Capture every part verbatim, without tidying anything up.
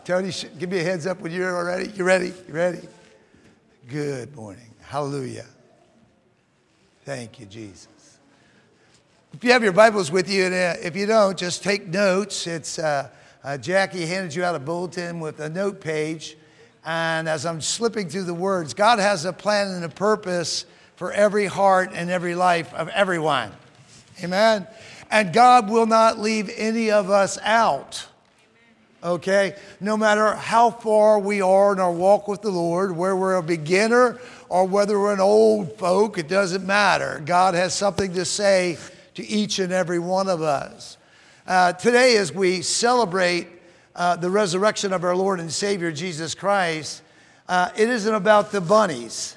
Tony, give me a heads up when you're ready. You ready? You ready? Good morning. Hallelujah. Thank you, Jesus. If you have your Bibles with you, and uh, if you don't, just take notes. It's uh, uh, Jackie handed you out a bulletin with a note page. And as I'm slipping through the words, God has a plan and a purpose for every heart and every life of everyone. Amen? And God will not leave any of us out. Okay? No matter how far we are in our walk with the Lord, where we're a beginner or whether we're an old folk, it doesn't matter. God has something to say to each and every one of us. Uh, today, as we celebrate uh, the resurrection of our Lord and Savior, Jesus Christ, uh, it isn't about the bunnies.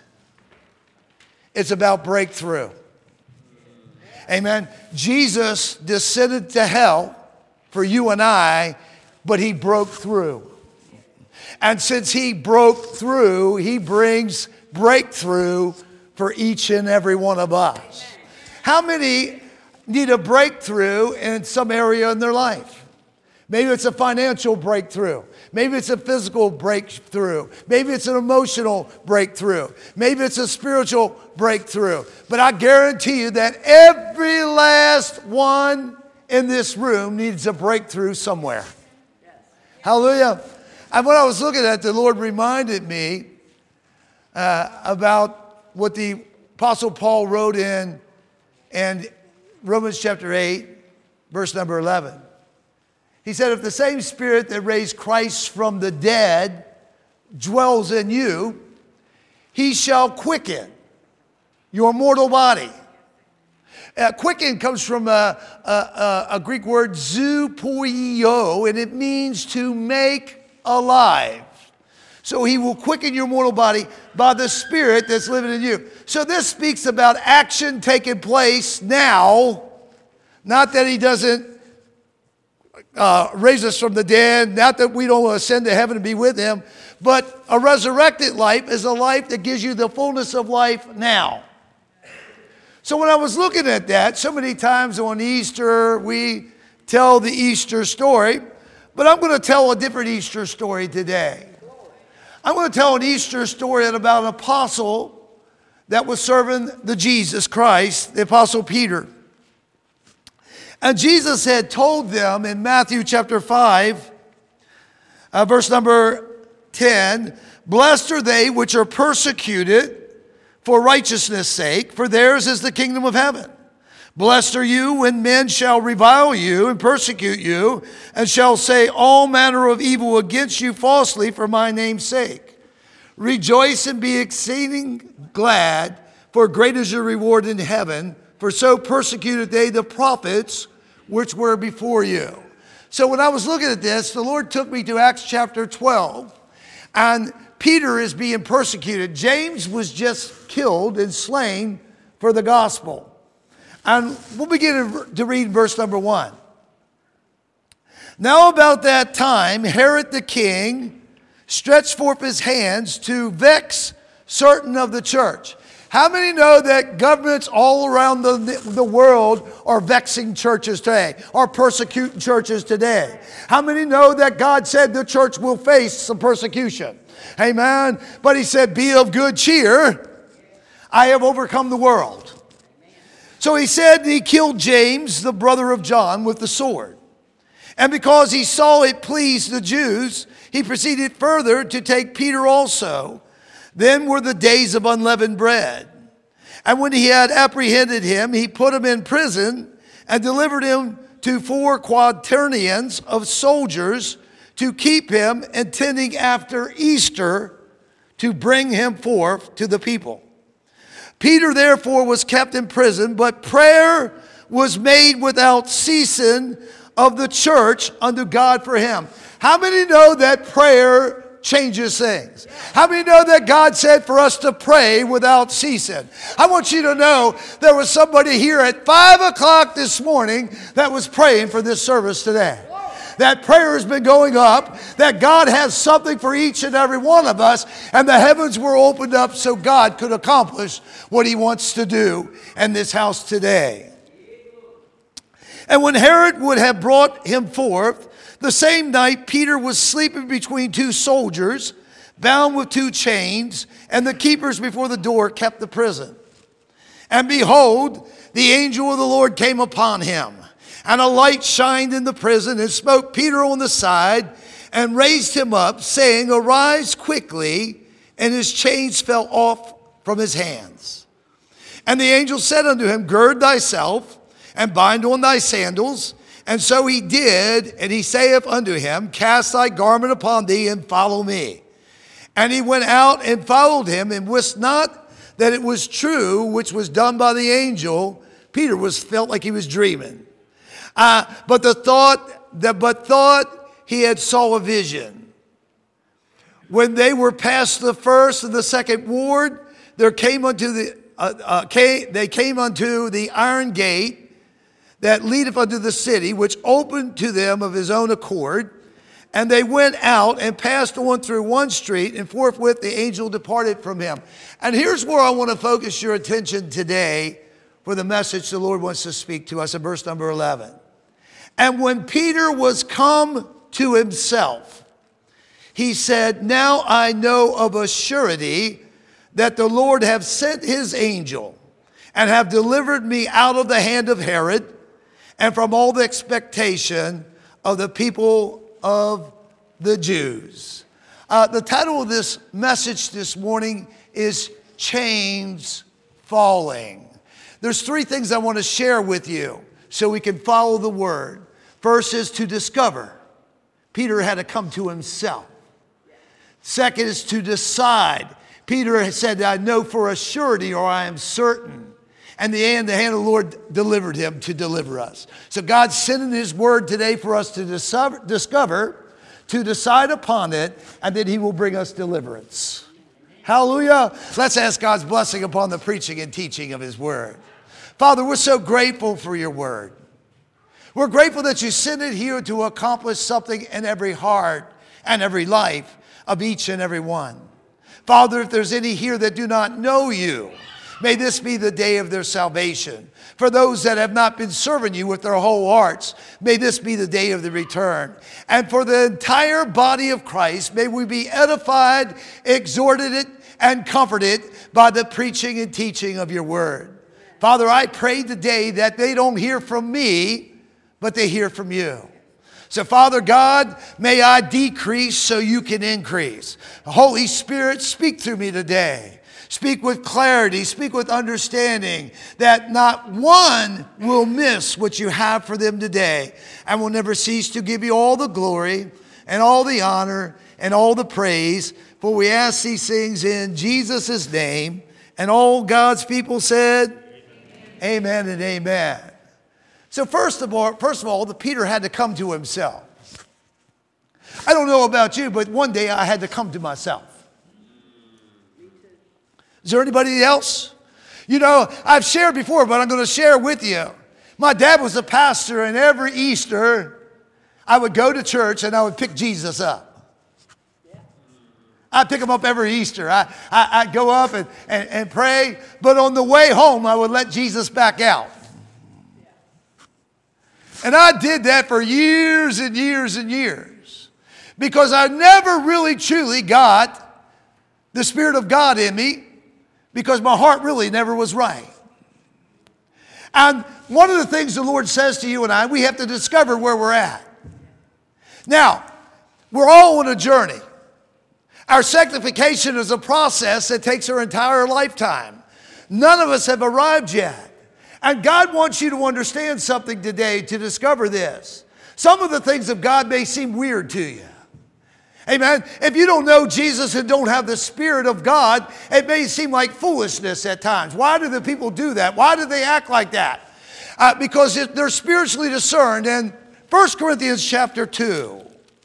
It's about breakthrough. Amen. Jesus descended to hell for you and I, but he broke through. And since he broke through, he brings breakthrough for each and every one of us. How many need a breakthrough in some area in their life? Maybe it's a financial breakthrough. Maybe it's a physical breakthrough. Maybe it's an emotional breakthrough. Maybe it's a spiritual breakthrough. But I guarantee you that every last one in this room needs a breakthrough somewhere. Hallelujah. And when I was looking at it, the Lord reminded me uh, about what the Apostle Paul wrote in, in Romans chapter eight, verse number eleven. He said, if the same Spirit that raised Christ from the dead dwells in you, he shall quicken your mortal body. Uh, quicken comes from a, a, a Greek word, zoopoio, and it means to make alive. So he will quicken your mortal body by the Spirit that's living in you. So this speaks about action taking place now, not that he doesn't uh, raise us from the dead, not that we don't ascend to heaven and be with him, but a resurrected life is a life that gives you the fullness of life now. So when I was looking at that, so many times on Easter, we tell the Easter story, but I'm going to tell a different Easter story today. I'm going to tell an Easter story about an apostle that was serving the Jesus Christ, the Apostle Peter. And Jesus had told them in Matthew chapter five, uh, verse number ten, blessed are they which are persecuted for righteousness' sake, for theirs is the kingdom of heaven. Blessed are you when men shall revile you and persecute you, and shall say all manner of evil against you falsely for my name's sake. Rejoice and be exceeding glad, for great is your reward in heaven, for so persecuted they the prophets which were before you. So when I was looking at this, the Lord took me to Acts chapter twelve, and Peter is being persecuted. James was just killed and slain for the gospel. And we'll begin to read verse number one. Now about that time, Herod the king stretched forth his hands to vex certain of the church. How many know that governments all around the, the world are vexing churches today, are persecuting churches today? How many know that God said the church will face some persecution? Amen. But he said, be of good cheer. I have overcome the world. So he said he killed James, the brother of John, with the sword. And because he saw it pleased the Jews, he proceeded further to take Peter also. Then were the days of unleavened bread. And when he had apprehended him, he put him in prison and delivered him to four quaternions of soldiers to keep him, intending after Easter to bring him forth to the people. Peter therefore was kept in prison, but prayer was made without ceasing of the church unto God for him. How many know that prayer changes things? How many know that God said for us to pray without ceasing? I want you to know there was somebody here at five o'clock this morning that was praying for this service today. That prayer has been going up, that God has something for each and every one of us, and the heavens were opened up so God could accomplish what he wants to do in this house today. And when Herod would have brought him forth, The same night, Peter was sleeping between two soldiers, bound with two chains, and the keepers before the door kept the prison. And behold, the angel of the Lord came upon him, and a light shined in the prison, and smote Peter on the side, and raised him up, saying, Arise quickly. And his chains fell off from his hands. And the angel said unto him, Gird thyself, and bind on thy sandals. And so he did, and he saith unto him, Cast thy garment upon thee, and follow me. And he went out and followed him, and wist not that it was true, which was done by the angel. Peter was felt like he was dreaming. Uh, but the thought that but thought he had saw a vision. When they were past the first and the second ward, there came unto the uh, uh, came, they came unto the iron gate that leadeth unto the city, which opened to them of his own accord. And they went out and passed on through one street, and forthwith the angel departed from him. And here's where I want to focus your attention today for the message the Lord wants to speak to us in verse number eleven. And when Peter was come to himself, he said, Now I know of a surety that the Lord hath sent his angel, and have delivered me out of the hand of Herod, and from all the expectation of the people of the Jews. Uh, the title of this message this morning is Chains Falling. There's three things I want to share with you so we can follow the word. First is to discover. Peter had to come to himself. Second is to decide. Peter said, I know for a surety, or I am certain. And the hand, the hand of the Lord delivered him to deliver us. So God's sending his word today for us to discover, discover, to decide upon it, and then he will bring us deliverance. Hallelujah. Let's ask God's blessing upon the preaching and teaching of his word. Father, we're so grateful for your word. We're grateful that you sent it here to accomplish something in every heart and every life of each and every one. Father, if there's any here that do not know you, may this be the day of their salvation. For those that have not been serving you with their whole hearts, may this be the day of the return. And for the entire body of Christ, may we be edified, exhorted, and comforted by the preaching and teaching of your word. Father, I pray today that they don't hear from me, but they hear from you. So, Father God, may I decrease so you can increase. Holy Spirit, speak through me today. Speak with clarity, speak with understanding, that not one will miss what you have for them today, and will never cease to give you all the glory and all the honor and all the praise. For we ask these things in Jesus' name. And all God's people said, amen, amen and amen. So first of all, first of all, the Peter had to come to himself. I don't know about you, but one day I had to come to myself. Is there anybody else? You know, I've shared before, but I'm going to share with you. My dad was a pastor, and every Easter, I would go to church and I would pick Jesus up. I'd pick him up every Easter. I, I, I'd go up and, and, and pray, but on the way home, I would let Jesus back out. And I did that for years and years and years, because I never really truly got the Spirit of God in me, because my heart really never was right. And one of the things the Lord says to you and I, we have to discover where we're at. Now, we're all on a journey. Our sanctification is a process that takes our entire lifetime. None of us have arrived yet. And God wants you to understand something today to discover this. Some of the things of God may seem weird to you. Amen. If you don't know Jesus and don't have the Spirit of God, it may seem like foolishness at times. Why do the people do that? Why do they act like that? Uh, because it, they're spiritually discerned. And First Corinthians chapter two,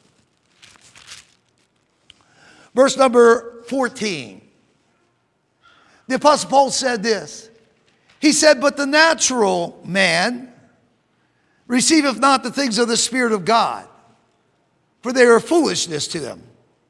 verse number fourteen. The Apostle Paul said this. He said, but the natural man receiveth not the things of the Spirit of God, for they are foolishness to them.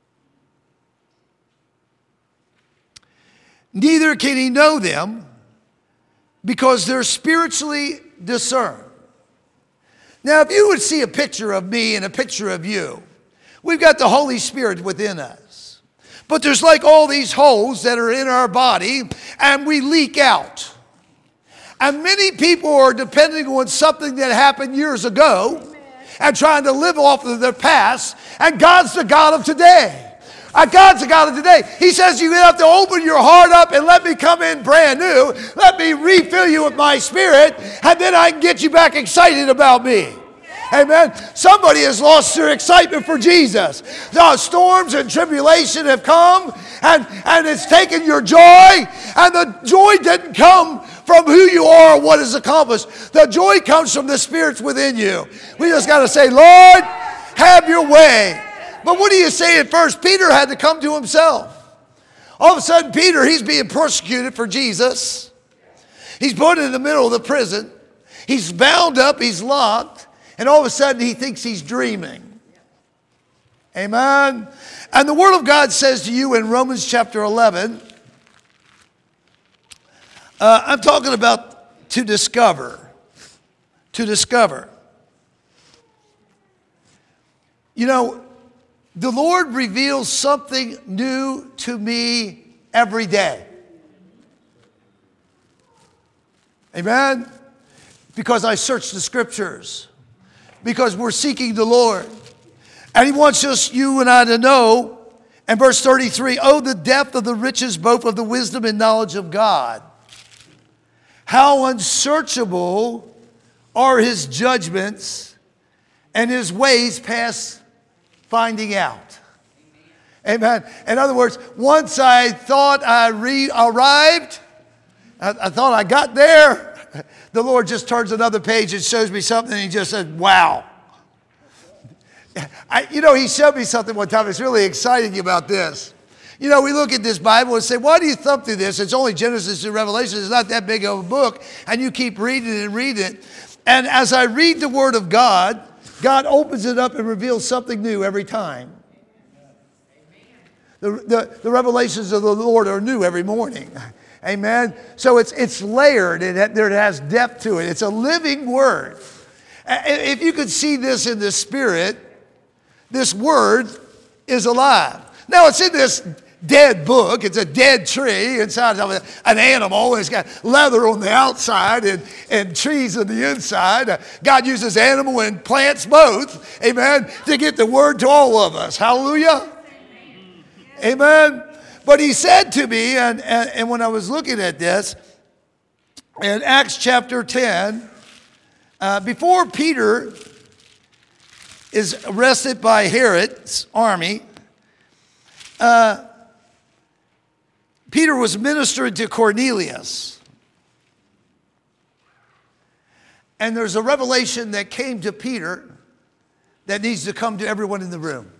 Neither can he know them, because they're spiritually discerned. Now, if you would see a picture of me and a picture of you, we've got the Holy Spirit within us. But there's like all these holes that are in our body, and we leak out. And many people are depending on something that happened years ago and trying to live off of their past. And God's the God of today. Uh, God's the God of today. He says you have to open your heart up and let me come in brand new. Let me refill you with my Spirit, and then I can get you back excited about me. Amen. Somebody has lost their excitement for Jesus. The storms and tribulation have come, and, and it's taken your joy, and the joy didn't come from who you are or what is accomplished. The joy comes from the Spirit's within you. We just got to say, Lord, have your way. But what do you say at first? Peter had to come to himself. All of a sudden, Peter, he's being persecuted for Jesus. He's put in the middle of the prison. He's bound up, he's locked. And all of a sudden, he thinks he's dreaming. Amen. And the Word of God says to you in Romans chapter eleven, uh, I'm talking about to discover. To discover. You know, the Lord reveals something new to me every day. Amen. Because I search the Scriptures. Because we're seeking the Lord. And He wants us, you and I, to know. And verse thirty-three, oh, the depth of the riches both of the wisdom and knowledge of God. How unsearchable are His judgments, and His ways past finding out. Amen. In other words, once I thought I re- arrived, I, I thought I got there, the Lord just turns another page and shows me something, and He just said, wow. I, you know, He showed me something one time. It's really exciting about this. You know, we look at this Bible and say, why do you thumb through this? It's only Genesis and Revelation. It's not that big of a book. And you keep reading it and reading it. And as I read the Word of God, God opens it up and reveals something new every time. The, the, the revelations of the Lord are new every morning. Amen. So it's it's layered. It, there it has depth to it. It's a living word. If you could see this in the Spirit, this word is alive. Now it's in this dead book. It's a dead tree inside of an animal. It's got leather on the outside and, and trees on the inside. God uses animal and plants both, amen, to get the word to all of us. Hallelujah. Amen. But He said to me, and, and, and when I was looking at this, in Acts chapter ten, uh, before Peter is arrested by Herod's army, uh, Peter was ministering to Cornelius. And there's a revelation that came to Peter that needs to come to everyone in the room.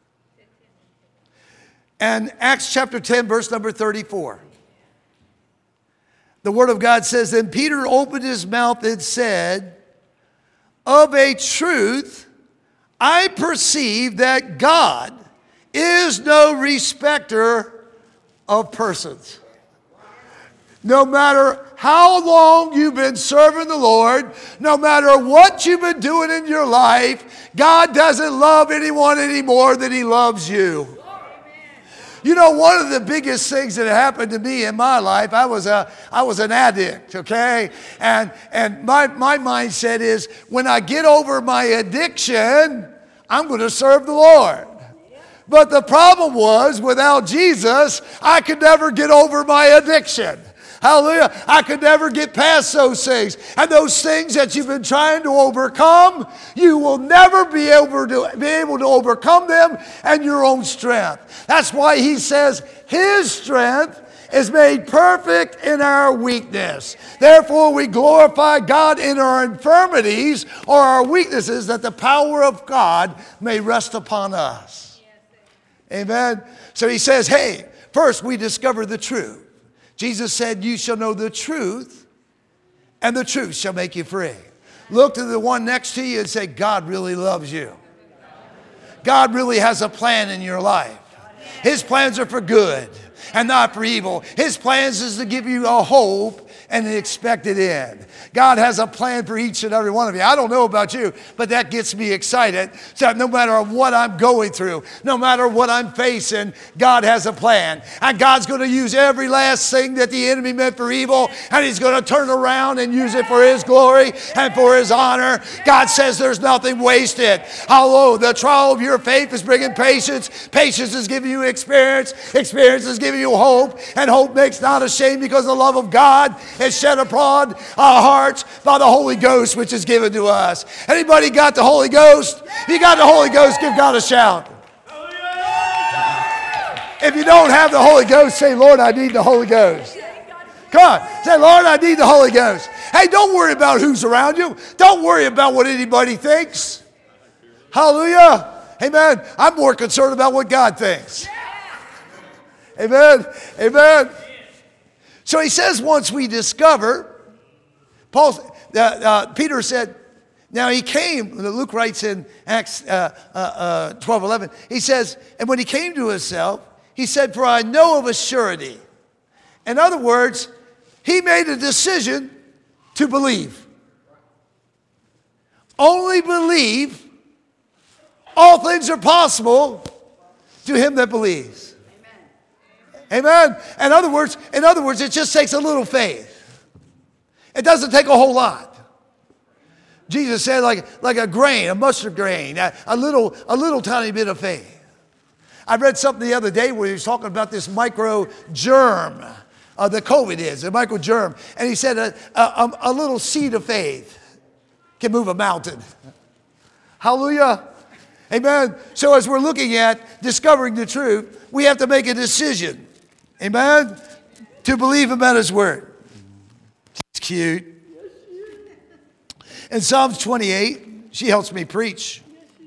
And Acts chapter ten, verse number thirty-four. The Word of God says, then Peter opened his mouth and said, of a truth, I perceive that God is no respecter of persons. No matter how long you've been serving the Lord, no matter what you've been doing in your life, God doesn't love anyone any more than He loves you. You know, one of the biggest things that happened to me in my life, I was a, I was an addict, okay? And, and my, my mindset is, when I get over my addiction, I'm going to serve the Lord. But the problem was, without Jesus, I could never get over my addiction. Hallelujah. I could never get past those things. And those things that you've been trying to overcome, you will never be able to, be able to overcome them in your own strength. That's why He says His strength is made perfect in our weakness. Therefore, we glorify God in our infirmities or our weaknesses, that the power of God may rest upon us. Amen. So He says, hey, first we discover the truth. Jesus said, you shall know the truth, and the truth shall make you free. Look to the one next to you and say, God really loves you. God really has a plan in your life. His plans are for good and not for evil. His plans is to give you a hope and an expected end. God has a plan for each and every one of you. I don't know about you, but that gets me excited. So no matter what I'm going through, no matter what I'm facing, God has a plan. And God's going to use every last thing that the enemy meant for evil, and he's going to turn around and use it for his glory and for his honor. God says there's nothing wasted. Although the trial of your faith is bringing patience, patience is giving you experience, experience is giving you hope, and hope makes not ashamed, because the love of God is shed abroad our hearts by the Holy Ghost, which is given to us. Anybody got the Holy Ghost? If you got the Holy Ghost, give God a shout. If you don't have the Holy Ghost, say, Lord, I need the Holy Ghost. Come on, say, Lord, I need the Holy Ghost. Hey, don't worry about who's around you. Don't worry about what anybody thinks. Hallelujah. Amen. I'm more concerned about what God thinks. Amen. Amen. So he says, once we discover, Paul, uh, uh, Peter said, now he came, Luke writes in Acts uh, uh, uh, twelve eleven, he says, and when he came to himself, he said, for I know of a surety. In other words, he made a decision to believe. Only believe. All things are possible to him that believes. Amen. Amen. In other words, in other words, it just takes a little faith. It doesn't take a whole lot. Jesus said, like, like a grain, a mustard grain, a, a little, a little tiny bit of faith. I read something the other day where he was talking about this micro germ, uh, the COVID is, a micro germ. And he said a, a, a little seed of faith can move a mountain. Hallelujah. Amen. So as we're looking at discovering the truth, we have to make a decision. Amen. To believe him at his word. She's cute. In Psalms twenty-eight, she helps me preach.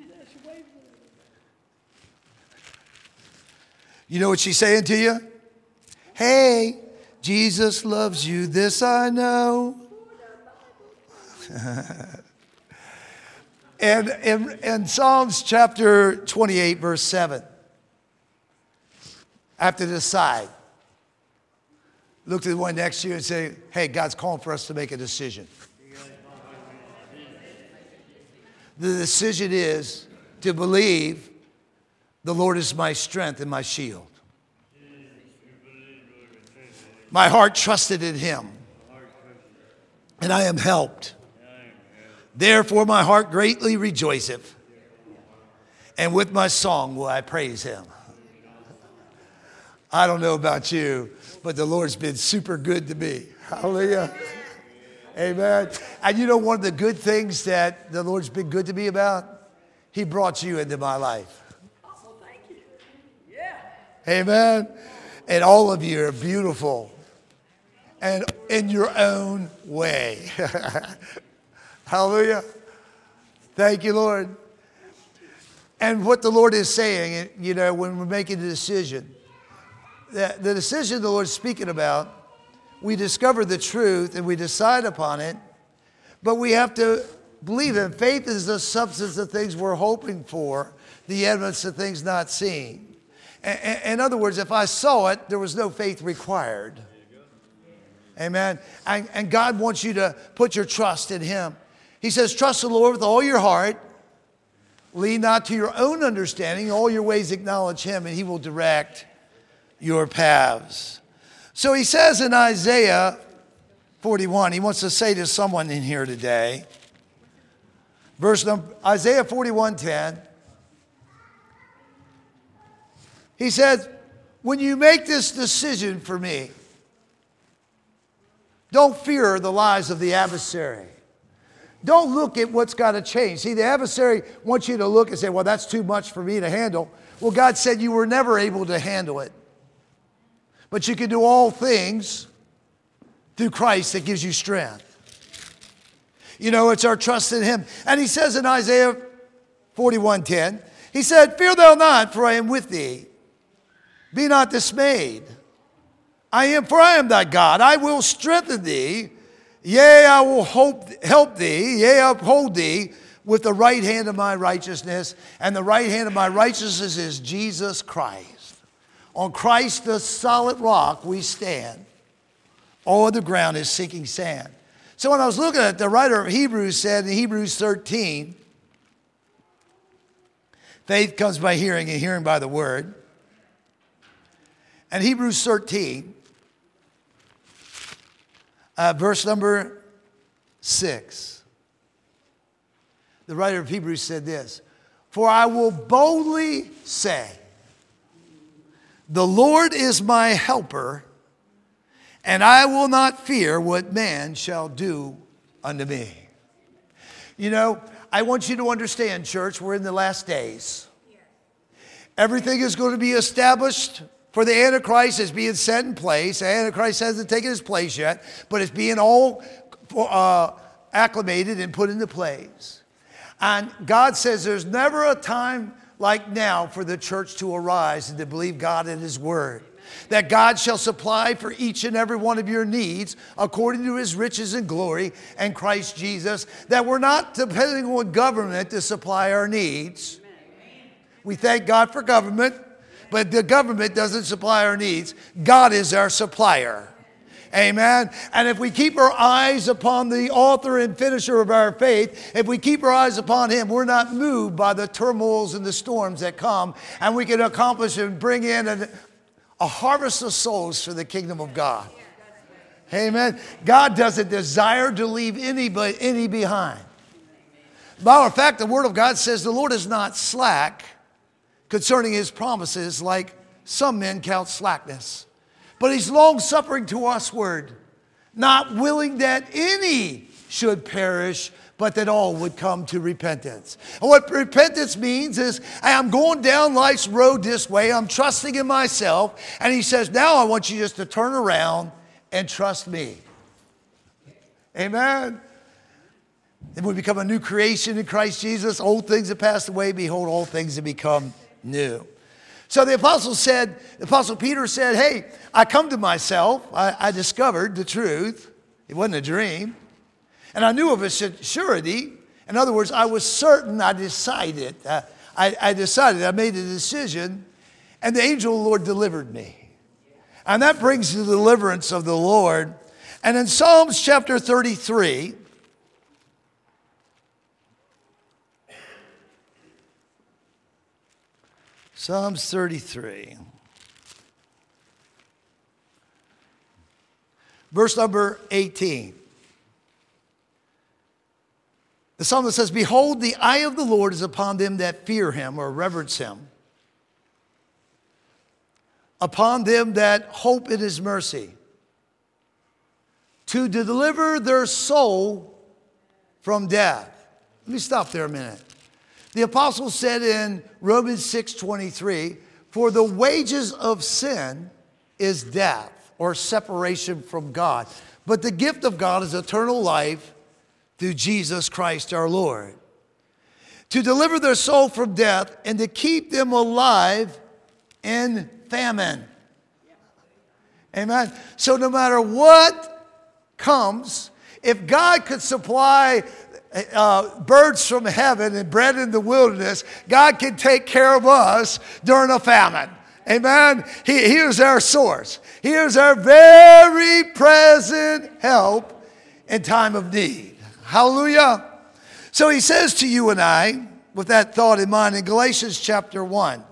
You know what she's saying to you? Hey, Jesus loves you, this I know. And in, in Psalms chapter twenty-eight, verse seven, I have to decide. Look to the one next to you and say, hey, God's calling for us to make a decision. The decision is to believe the Lord is my strength and my shield. My heart trusted in him, and I am helped. Therefore my heart greatly rejoiceth, and with my song will I praise him. I don't know about you, but the Lord's been super good to me. Hallelujah. Amen. And you know one of the good things that the Lord's been good to me about? He brought you into my life. Oh, thank you. Yeah. Amen. And all of you are beautiful and in your own way. Hallelujah. Thank you, Lord. And what the Lord is saying, you know, when we're making a decision, the, the decision the Lord's speaking about, we discover the truth and we decide upon it, but we have to believe it. Faith is the substance of things we're hoping for, the evidence of things not seen. In other words, if I saw it, there was no faith required. Amen. And, and God wants you to put your trust in him. He says, trust the Lord with all your heart. Lean not to your own understanding. All your ways acknowledge him, and he will direct your paths. So he says in Isaiah forty-one, he wants to say to someone in here today, verse number, Isaiah forty-one ten, he says, when you make this decision for me, don't fear the lies of the adversary. Don't look at what's got to change. See, the adversary wants you to look and say, well, that's too much for me to handle. Well, God said you were never able to handle it. But you can do all things through Christ that gives you strength. You know, it's our trust in him. And he says in Isaiah forty-one ten, he said, fear thou not, for I am with thee. Be not dismayed. I am, for I am thy God. I will strengthen thee. Yea, I will hope, help thee. Yea, uphold thee with the right hand of my righteousness. And the right hand of my righteousness is Jesus Christ. On Christ, the solid rock, we stand. All other ground is sinking sand. So when I was looking at it, the writer of Hebrews said in Hebrews thirteen, faith comes by hearing and hearing by the word. And Hebrews thirteen, uh, verse number six. The writer of Hebrews said this, for I will boldly say, the Lord is my helper, and I will not fear what man shall do unto me. You know, I want you to understand, church, we're in the last days. Everything is going to be established for the Antichrist is being set in place. The Antichrist hasn't taken his place yet, but it's being all uh, acclimated and put into place. And God says there's never a time like now for the church to arise and to believe God in his word. That God shall supply for each and every one of your needs according to his riches and glory and Christ Jesus. That we're not depending on government to supply our needs. We thank God for government, but the government doesn't supply our needs. God is our supplier. Amen. And if we keep our eyes upon the author and finisher of our faith, if we keep our eyes upon him, we're not moved by the turmoils and the storms that come, and we can accomplish and bring in a, a harvest of souls for the kingdom of God. Amen. God doesn't desire to leave any, any behind. Matter of fact, the word of God says the Lord is not slack concerning his promises like some men count slackness. But he's long-suffering to usward, not willing that any should perish, but that all would come to repentance. And what repentance means is, I'm going down life's road this way, I'm trusting in myself, and he says, now I want you just to turn around and trust me. Amen. Then we become a new creation in Christ Jesus. Old things have passed away, behold, all things have become new. So the apostle said, the apostle Peter said, hey, I come to myself. I, I discovered the truth. It wasn't a dream. And I knew of a surety. In other words, I was certain, I decided. Uh, I, I decided, I made a decision. And the angel of the Lord delivered me. And that brings the deliverance of the Lord. And in Psalms chapter thirty-three, Psalms thirty-three, verse number eighteen. The psalmist says, behold, the eye of the Lord is upon them that fear him or reverence him, upon them that hope in his mercy, to deliver their soul from death. Let me stop there a minute. The apostle said in Romans six twenty-three, for the wages of sin is death or separation from God. But the gift of God is eternal life through Jesus Christ our Lord. To deliver their soul from death and to keep them alive in famine. Amen. So no matter what comes, if God could supply Uh, birds from heaven and bread in the wilderness, God can take care of us during a famine. Amen. He, he is our source. He is our very present help in time of need. Hallelujah. So he says to you and I, with that thought in mind, in Galatians chapter one,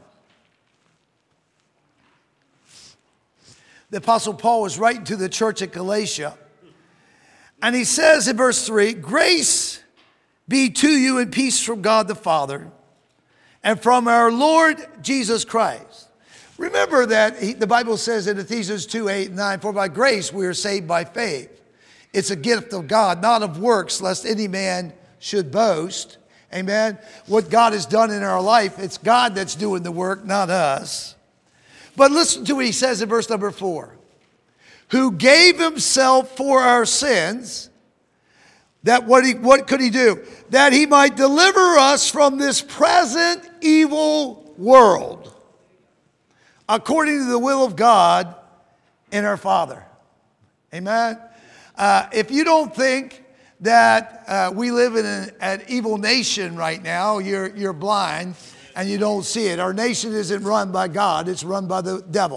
the apostle Paul was writing to the church at Galatia, and he says in verse three, grace be to you and peace from God the Father and from our Lord Jesus Christ. Remember that he, the Bible says in Ephesians two, eight, and nine, for by grace we are saved by faith. It's a gift of God, not of works, lest any man should boast. Amen. What God has done in our life, it's God that's doing the work, not us. But listen to what he says in verse number four. Who gave himself for our sins. That what he, what could he do? That he might deliver us from this present evil world, according to the will of God and our Father. Amen. Uh, if you don't think that uh, we live in an, an evil nation right now, you're you're blind and you don't see it. Our nation isn't run by God; it's run by the devil.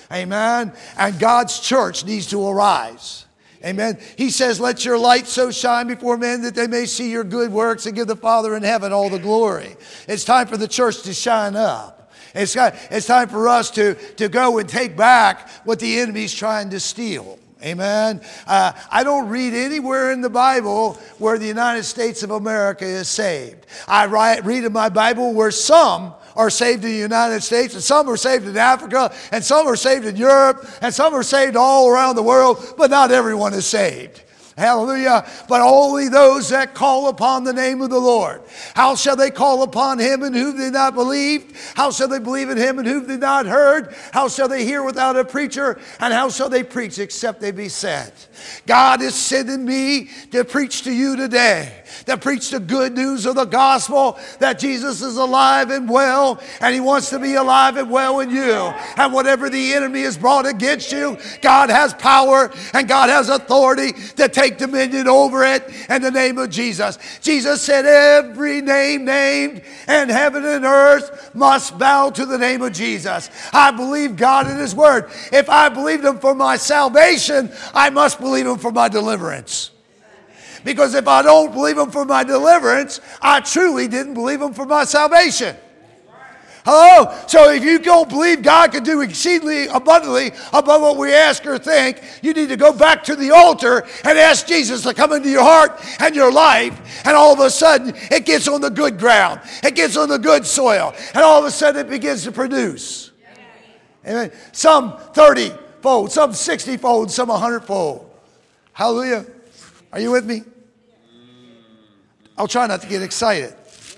Amen. And God's church needs to arise. Amen. He says, let your light so shine before men that they may see your good works and give the Father in heaven all the glory. It's time for the church to shine up. It's, got, it's time for us to, to go and take back what the enemy's trying to steal. Amen. Uh, I don't read anywhere in the Bible where the United States of America is saved. I write, read in my Bible where some are saved in the United States, and some are saved in Africa, and some are saved in Europe, and some are saved all around the world, but not everyone is saved. Hallelujah. But only those that call upon the name of the Lord. How shall they call upon him in whom they not believed? How shall they believe in him in whom they not heard? How shall they hear without a preacher? And how shall they preach except they be sent? God is sending me to preach to you today. To preach the good news of the gospel that Jesus is alive and well, and he wants to be alive and well in you. And whatever the enemy has brought against you, God has power and God has authority to take dominion over it in the name of Jesus. Jesus said every name named in heaven and earth must bow to the name of Jesus. I believe God in his word. If I believed him for my salvation, I must believe him for my deliverance. Because if I don't believe him for my deliverance, I truly didn't believe him for my salvation. Hello? So if you don't believe God can do exceedingly abundantly above what we ask or think, you need to go back to the altar and ask Jesus to come into your heart and your life. And all of a sudden, it gets on the good ground. It gets on the good soil. And all of a sudden, it begins to produce. Amen. Some thirty-fold, some sixty-fold, some one hundred-fold. Hallelujah. Are you with me? I'll try not to get excited.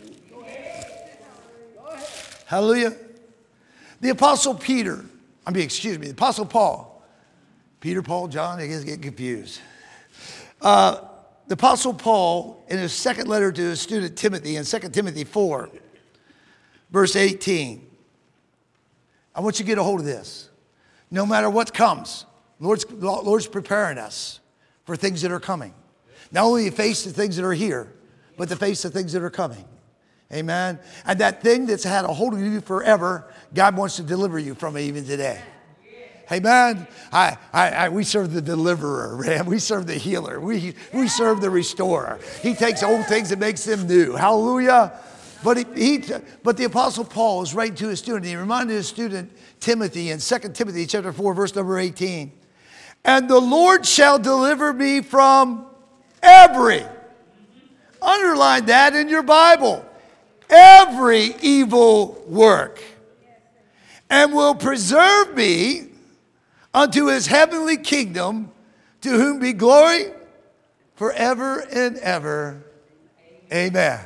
Hallelujah. The Apostle Peter, I mean, excuse me, the Apostle Paul. Peter, Paul, John, I guess get confused. Uh, the Apostle Paul, in his second letter to his student Timothy, in Second Timothy four, verse eighteen. I want you to get a hold of this. No matter what comes, Lord's, Lord's preparing us for things that are coming. Not only to face the things that are here, but to face the things that are coming. Amen. And that thing that's had a hold of you forever, God wants to deliver you from it even today. Amen. I, I, I, we serve the deliverer, man. We serve the healer. We, we serve the restorer. He takes old things and makes them new. Hallelujah. But, he, he, but the Apostle Paul is writing to his student. He reminded his student Timothy in Second Timothy chapter four, verse number eighteen. And the Lord shall deliver me from every, underline that in your Bible, every evil work, and will preserve me unto his heavenly kingdom, to whom be glory forever and ever. Amen.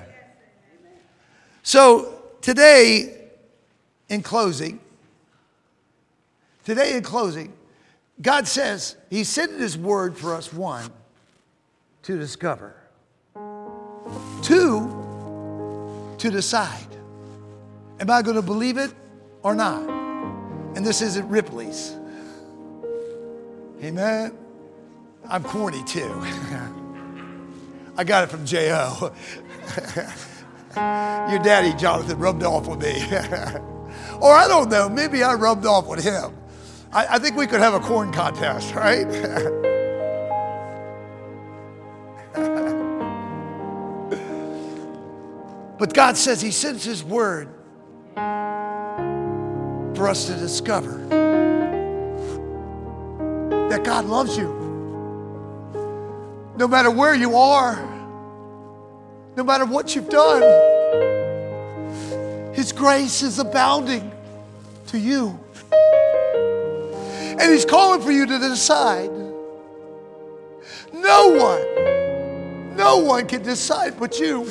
So today, in closing, today in closing, God says he sent his word for us, one, to discover. Two, to decide. Am I going to believe it or not? And this isn't Ripley's. Amen. I'm corny too. I got it from J O Your daddy, Jonathan, rubbed off with me. Or I don't know, maybe I rubbed off with him. I, I think we could have a corn contest, right? But God says he sends his word for us to discover that God loves you. No matter where you are, no matter what you've done, his grace is abounding to you. And he's calling for you to decide. No one, no one can decide but you.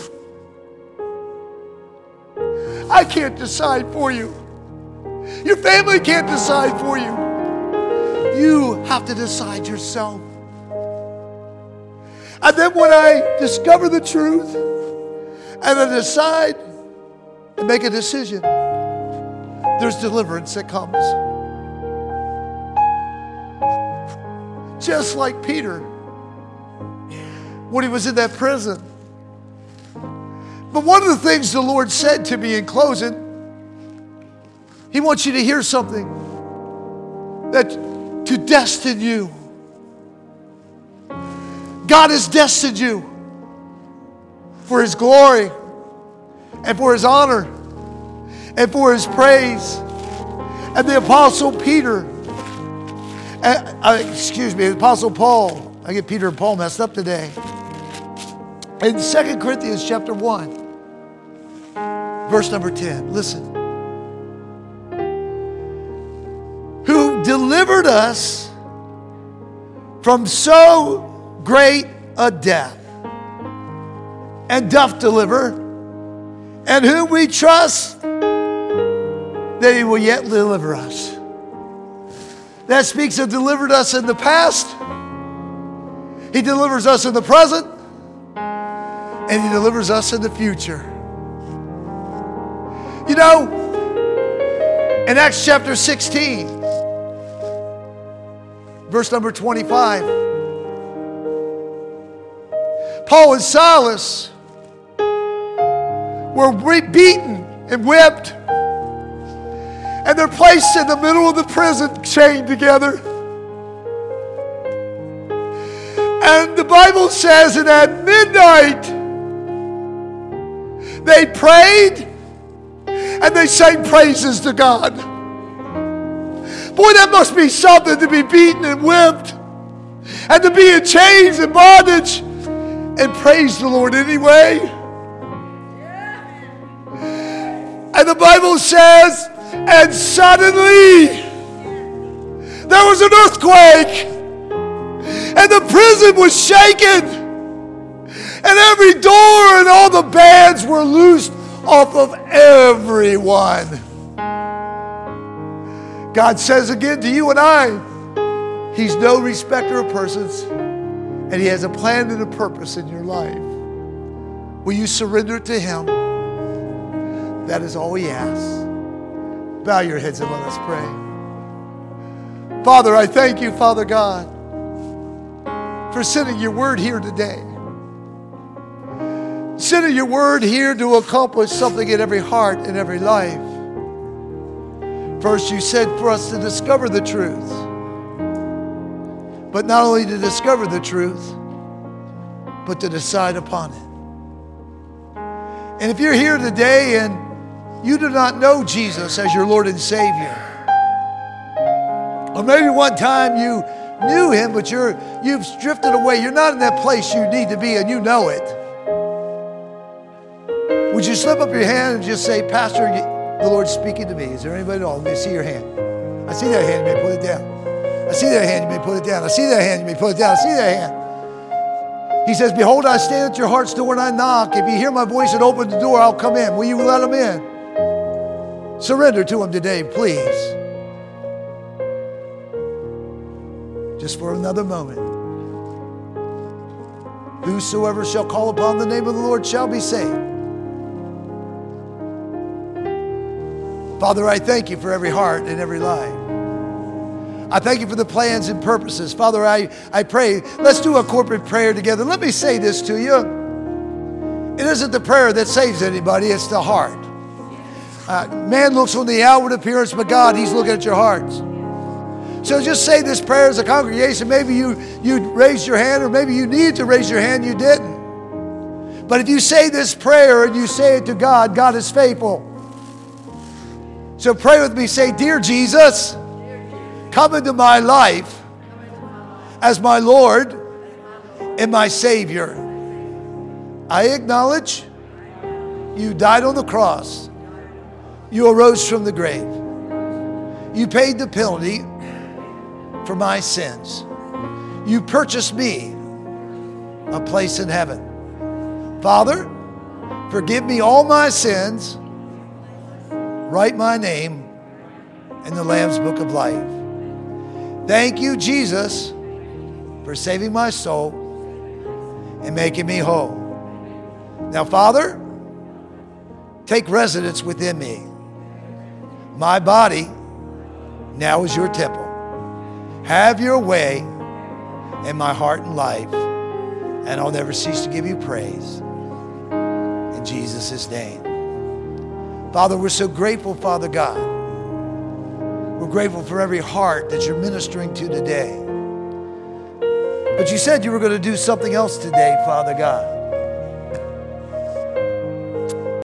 I can't decide for you. Your family can't decide for you. You have to decide yourself. And then when I discover the truth and I decide and make a decision, there's deliverance that comes. Just like Peter when he was in that prison. But one of the things the Lord said to me in closing, he wants you to hear something. that to destine you. God has destined you for His glory and for His honor and for His praise. And the Apostle Peter, uh, uh, excuse me, the Apostle Paul, I get Peter and Paul messed up today. In Second Corinthians chapter one, verse number ten, listen. Who delivered us from so great a death, and doth deliver, and whom we trust that He will yet deliver us. That speaks of delivered us in the past. He delivers us in the present, and He delivers us in the future. You know, in Acts chapter sixteen, verse number twenty-five, Paul and Silas were beaten and whipped, and they're placed in the middle of the prison, chained together. And the Bible says that at midnight they prayed and they sang praises to God. Boy, that must be something, to be beaten and whipped and to be in chains and bondage and praise the Lord anyway. And the Bible says, and suddenly there was an earthquake, and the prison was shaken, and every door and all the bands were loosed off of everyone. God says again to you and I, He's no respecter of persons, and He has a plan and a purpose in your life. Will you surrender to Him? That is all He asks. Bow your heads and let us pray. Father, I thank you, Father God, for sending your word here today. Sending your word here to accomplish something in every heart and every life. First, you said for us to discover the truth. But not only to discover the truth, but to decide upon it. And if you're here today and you do not know Jesus as your Lord and Savior, or maybe one time you knew Him, but you're, you've drifted away. You're not in that place you need to be, and you know it. Would you slip up your hand and just say, Pastor, the Lord's speaking to me. Is there anybody at all? Let me see your hand. I see that hand. You may put it down. I see that hand. You may put it down. I see that hand. You may put it down. I see that hand. He says, behold, I stand at your heart's door and I knock. If you hear my voice and open the door, I'll come in. Will you let Him in? Surrender to Him today, please. Just for another moment. Whosoever shall call upon the name of the Lord shall be saved. Father, I thank you for every heart and every life. I thank you for the plans and purposes. Father, I, I pray, let's do a corporate prayer together. Let me say this to you. It isn't the prayer that saves anybody, it's the heart. Uh, man looks on the outward appearance, but God, He's looking at your hearts. So just say this prayer as a congregation. Maybe you, you raised your hand, or maybe you needed to raise your hand, you didn't. But if you say this prayer and you say it to God, God is faithful. So pray with me. Say, Dear Jesus, come into my life as my Lord and my Savior. I acknowledge you died on the cross. You arose from the grave. You paid the penalty for my sins. You purchased me a place in heaven. Father, forgive me all my sins. Write my name in the Lamb's Book of Life. Thank you, Jesus, for saving my soul and making me whole. Now, Father, take residence within me. My body now is your temple. Have your way in my heart and life, and I'll never cease to give you praise. In Jesus' name. Father, we're so grateful, Father God, We're grateful for every heart that you're ministering to today. But you said you were going to do something else today, Father God.